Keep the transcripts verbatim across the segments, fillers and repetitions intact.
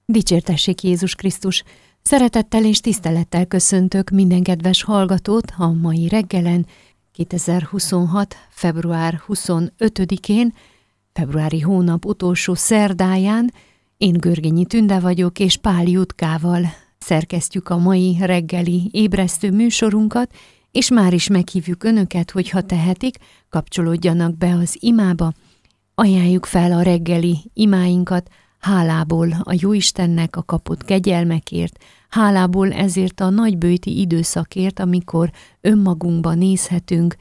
Dicsértessék Jézus Krisztus! Szeretettel és tisztelettel köszöntök minden kedves hallgatót a mai reggelen, kétezer-huszonhat. február huszonötödikén, februári hónap utolsó szerdáján. Én Görgényi Tünde vagyok, és Pál Jutkával szerkesztjük a mai reggeli ébresztő műsorunkat, és már is meghívjuk önöket, hogy ha tehetik, kapcsolódjanak be az imába. Ajánljuk fel a reggeli imáinkat, hálából a Jóistennek a kapott kegyelmekért, hálából ezért a nagybőti időszakért, amikor önmagunkba nézhetünk,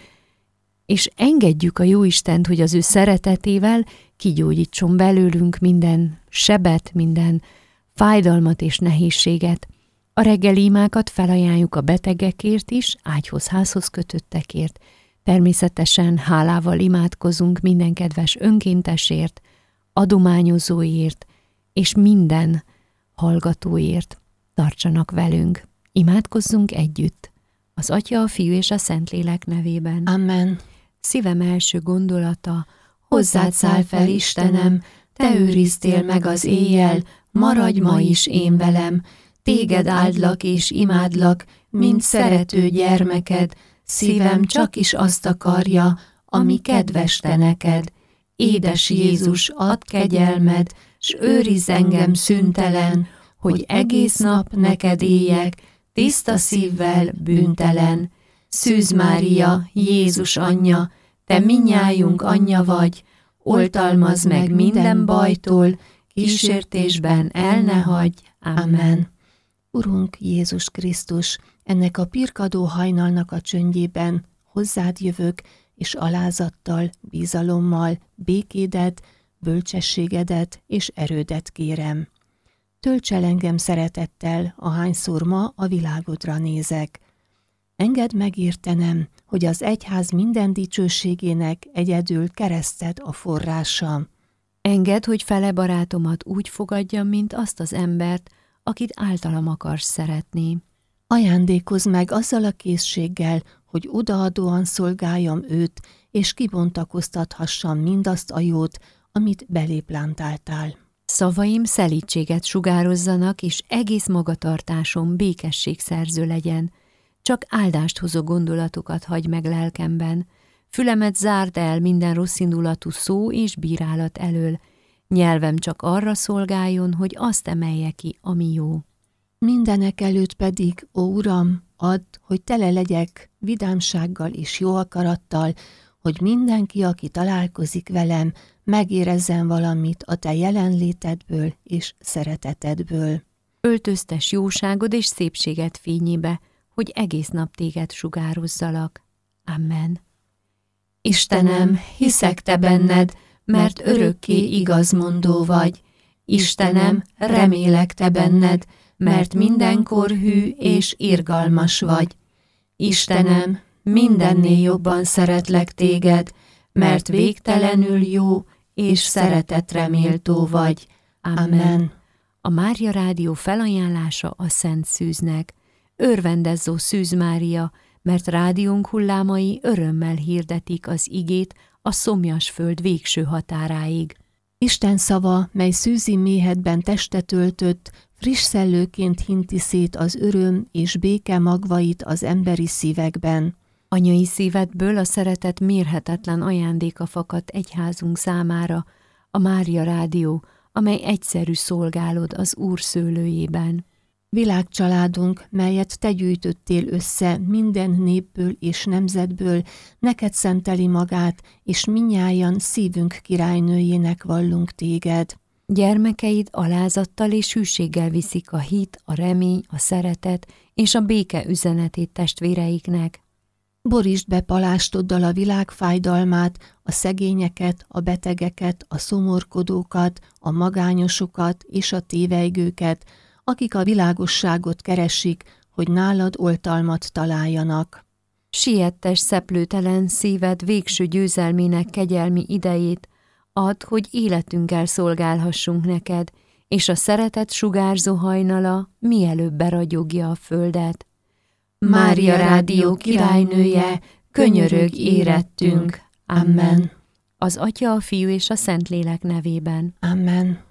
és engedjük a Jóistent, hogy az ő szeretetével kigyógyítson belőlünk minden sebet, minden fájdalmat és nehézséget. A reggeli imákat felajánljuk a betegekért is, ágyhoz, házhoz kötöttekért. Természetesen hálával imádkozunk minden kedves önkéntesért, adományozóért, és minden hallgatóért. Tartsanak velünk, imádkozzunk együtt. Az Atya, a Fiú és a Szentlélek nevében. Amen. Szívem első gondolata: hozzád száll fel, Istenem, te őriztél meg az éjjel, maradj ma is én velem. Téged áldlak és imádlak, mint szerető gyermeked, szívem csak is azt akarja, ami kedves te neked. Édes Jézus, add kegyelmed, s őrizz engem szüntelen, hogy egész nap neked éljek, tiszta szívvel, bűntelen. Szűz Mária, Jézus anyja, te mindnyájunk anyja vagy, oltalmazd meg minden bajtól, kísértésben el ne hagyj. Amen. Urunk Jézus Krisztus, ennek a pirkadó hajnalnak a csöndjében hozzád jövök, és alázattal, bizalommal békédet, bölcsességedet és erődet kérem. Tölts el engem szeretettel, ahányszor ma a világodra nézek. Engedd megértenem, hogy az egyház minden dicsőségének egyedül kereszted a forrása. Engedd, hogy fele barátomat úgy fogadjam, mint azt az embert, akit általam akarsz szeretni. Ajándékozz meg azzal a készséggel, hogy odaadóan szolgáljam őt, és kibontakoztathassam mindazt a jót, amit beléplántáltál. Szavaim szelídséget sugározzanak, és egész magatartásom békességszerző legyen. Csak áldást hozó gondolatokat hagy meg lelkemben. Fülemet zárd el minden rosszindulatú szó és bírálat elől. Nyelvem csak arra szolgáljon, hogy azt emelje ki, ami jó. Mindenek előtt pedig, ó Uram, add, hogy tele legyek vidámsággal és jó akarattal, hogy mindenki, aki találkozik velem, megérezzen valamit a te jelenlétedből és szeretetedből. Öltöztes jóságod és szépséged fényébe, hogy egész nap téged sugározzalak. Amen. Istenem, hiszek te benned, mert örökké igazmondó vagy. Istenem, remélek te benned, mert mindenkor hű és irgalmas vagy. Istenem, mindennél jobban szeretlek téged, mert végtelenül jó és szeretetre méltó vagy. Amen. A Mária Rádió felajánlása a Szent Szűznek. Örvendezzó Szűz Mária, mert rádiónk hullámai örömmel hirdetik az igét a szomjas föld végső határáig. Isten szava, mely szűzi méhedben testet öltött, friss szellőként hinti szét az öröm és béke magvait az emberi szívekben. Anyai szívedből a szeretet mérhetetlen ajándéka fakadt egyházunk számára, a Mária Rádió, amely egyszerű szolgálod az Úr szőlőjében. Világcsaládunk, melyet te gyűjtöttél össze minden népből és nemzetből, neked szenteli magát, és mindnyájan szívünk királynőjének vallunk téged. Gyermekeid alázattal és hűséggel viszik a hit, a remény, a szeretet és a béke üzenetét testvéreiknek. Borítsd be palástoddal a világ fájdalmát, a szegényeket, a betegeket, a szomorkodókat, a magányosokat és a tévejgőket, akik a világosságot keresik, hogy nálad oltalmat találjanak. Siettes szeplőtelen szíved végső győzelmének kegyelmi idejét, add, hogy életünkkel szolgálhassunk neked, és a szeretet sugárzó hajnala mielőbb beragyogja a földet. Mária Rádió királynője, könyörögj érettünk. Amen. Az Atya, a Fiú és a Szentlélek nevében. Amen.